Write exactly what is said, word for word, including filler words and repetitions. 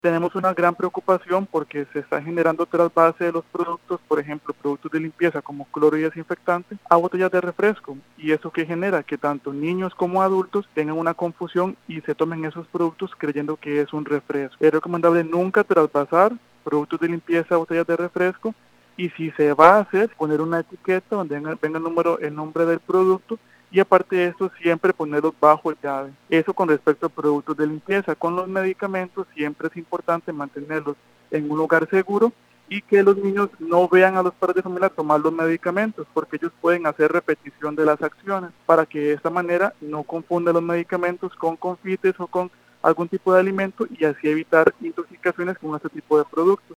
Tenemos una gran preocupación porque se está generando trasvase de los productos, por ejemplo, productos de limpieza como cloro y desinfectante, a botellas de refresco. ¿Y eso qué genera? Que tanto niños como adultos tengan una confusión y se tomen esos productos creyendo que es un refresco. Es recomendable nunca trasvasar productos de limpieza a botellas de refresco, y si se va a hacer, poner una etiqueta donde venga, venga el, número, el nombre del producto, y aparte de esto siempre ponerlos bajo llave. Eso con respecto a productos de limpieza. Con los medicamentos siempre es importante mantenerlos en un lugar seguro y que los niños no vean a los padres de familia tomar los medicamentos, porque ellos pueden hacer repetición de las acciones, para que de esta manera no confundan los medicamentos con confites o con algún tipo de alimento y así evitar intoxicaciones con este tipo de productos.